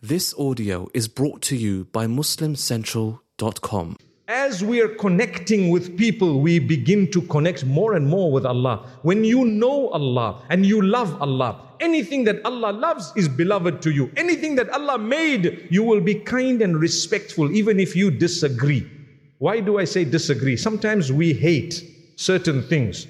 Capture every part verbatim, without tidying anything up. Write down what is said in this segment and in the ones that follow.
This audio is brought to you by Muslim Central dot com. As we are connecting with people, we begin to connect more and more with Allah. When you know Allah and you love Allah, anything that Allah loves is beloved to you. Anything that Allah made, you will be kind and respectful, even if you disagree. Why do I say disagree? Sometimes we hate certain things.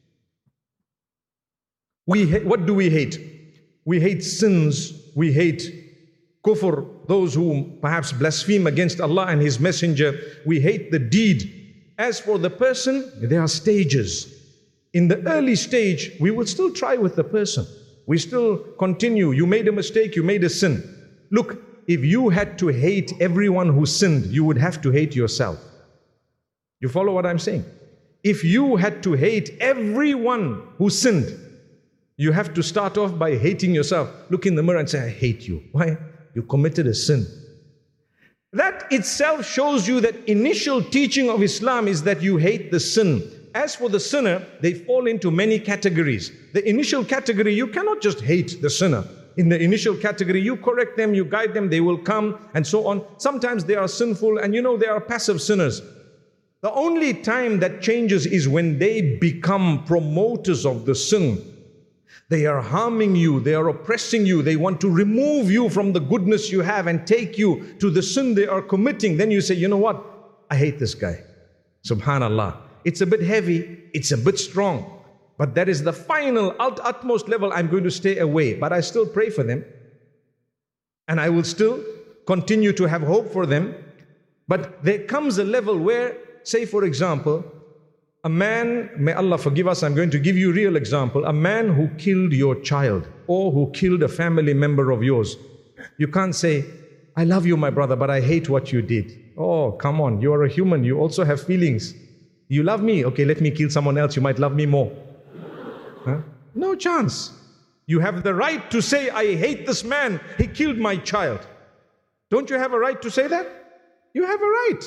We ha- what do we hate? We hate sins. We hate kufr, those who perhaps blaspheme against Allah and His Messenger. We hate the deed. As for the person, there are stages. In the early stage, we will still try with the person. We still continue. You made a mistake, you made a sin. Look, if you had to hate everyone who sinned, you would have to hate yourself. You follow what I'm saying? If you had to hate everyone who sinned, you have to start off by hating yourself. Look in the mirror and say, I hate you. Why? You committed a sin. That itself shows you that initial teaching of Islam is that you hate the sin. As for the sinner, they fall into many categories. The initial category, you cannot just hate the sinner. In the initial category, you correct them, you guide them, they will come, and so on. Sometimes they are sinful, and you know they are passive sinners. The only time that changes is when they become promoters of the sin. They are harming you, they are oppressing you, they want to remove you from the goodness you have and take you to the sin they are committing. Then you say, you know what? I hate this guy. Subhanallah. It's a bit heavy, it's a bit strong, but that is the final, ut- utmost level. I'm going to stay away, but I still pray for them. And I will still continue to have hope for them. But there comes a level where, say for example, a man, may Allah forgive us, I'm going to give you a real example. A man who killed your child or who killed a family member of yours. You can't say, I love you, my brother, but I hate what you did. Oh, come on, you are a human. You also have feelings. You love me. Okay, let me kill someone else. You might love me more. Huh? No chance. You have the right to say, I hate this man. He killed my child. Don't you have a right to say that? You have a right.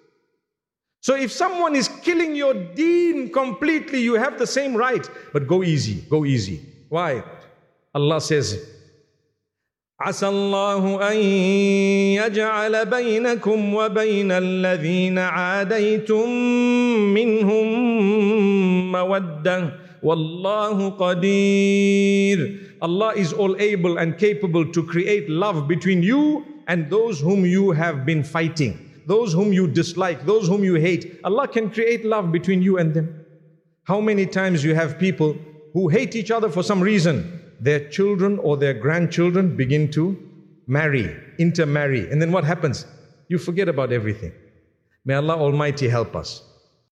So if someone is killing your deen completely, you have the same right. But go easy, go easy. Why? Allah says, عَسَى اللَّهُ أَن يَجْعَلَ بَيْنَكُمْ وَبَيْنَ الَّذِينَ عَادَيْتُم مِّنْهُم مَّوَدَّةً وَاللَّهُ قَدِيرٌ. Allah is all able and capable to create love between you and those whom you have been fighting. Those whom you dislike, those whom you hate. Allah can create love between you and them. How many times you have people who hate each other for some reason, their children or their grandchildren begin to marry, intermarry, and then what happens? You forget about everything. May Allah Almighty help us.